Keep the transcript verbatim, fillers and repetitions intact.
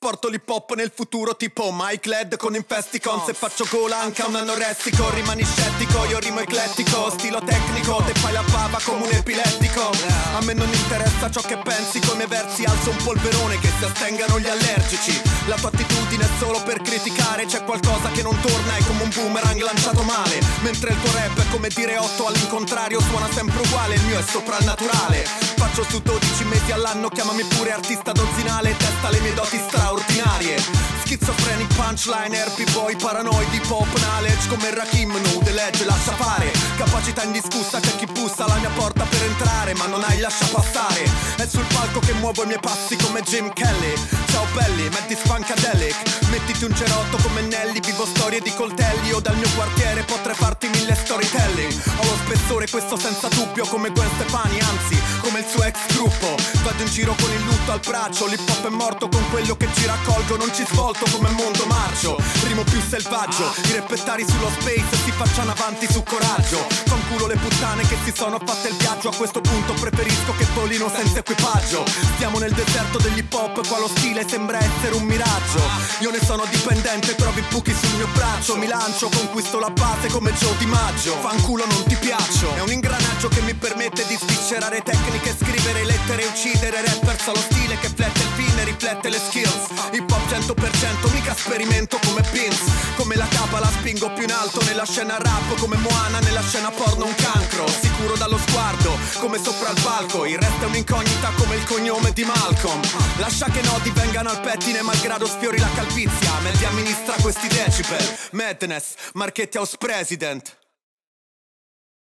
Porto l'hip hop nel futuro tipo Mike Led con Infesticon. Se faccio gola anche a un anoressico, rimani scettico, io rimo eclettico, stilo tecnico, te fai la bava come un epilettico. A me non interessa ciò che pensi, con i miei versi alzo un polverone che si astengano gli allergici. La tua attitudine è solo per criticare, c'è qualcosa che non torna, è come un boomerang lanciato male. Mentre il tuo rap è come dire otto all'incontrario, suona sempre uguale, il mio è soprannaturale. Faccio su dodici mesi all'anno, chiamami pure artista dozzinale, testa le mie doti straordinarie. Schizofrenic punchliner, b-boy paranoidi, pop knowledge come Rakim, nude legge, lascia fare. Capacità indiscussa, c'è chi bussa alla mia porta per entrare, ma non hai lascia passare. È sul palco che muovo i miei passi come Jim Kelly. Ciao belli, metti Funkadelic, mettiti un cerotto come Nelly. Vivo storie di coltelli, o dal mio quartiere potrei farti mille storytelling. Ho lo spessore, questo senza dubbio, come Gwen Stefani, anzi come il suo ex gruppo. Vado in giro con il lutto al braccio, l'hip hop è morto con quello che ci raccolgo. Non ci svolto come mondo marcio, rimo più selvaggio. I reppettari sullo space si facciano avanti su coraggio. Fanculo le puttane che si sono fatte il viaggio. A questo punto preferisco che volino senza equipaggio. Stiamo nel deserto degli hip hop, qua lo stile sembra essere un miraggio. Io ne sono dipendente, trovi buchi sul mio braccio. Mi lancio, conquisto la base come Joe Di Maggio. Fanculo non ti piaccio. È un ingranaggio che mi permette di sviscerare tecniche, scrivere lettere e uccidere rappers allo stile che flette il fine, riflette le skills. Hip hop cento per cento, mica sperimento come Pins. Come la capa la spingo più in alto nella scena rap, come Moana nella scena porno un cancro. Sicuro dallo sguardo, come sopra il palco. Il resto è un'incognita come il cognome di Malcolm. Lascia che nodi vengano al pettine malgrado sfiori la calvizia. Metti amministra questi decibel. Madness, Marchetti House President.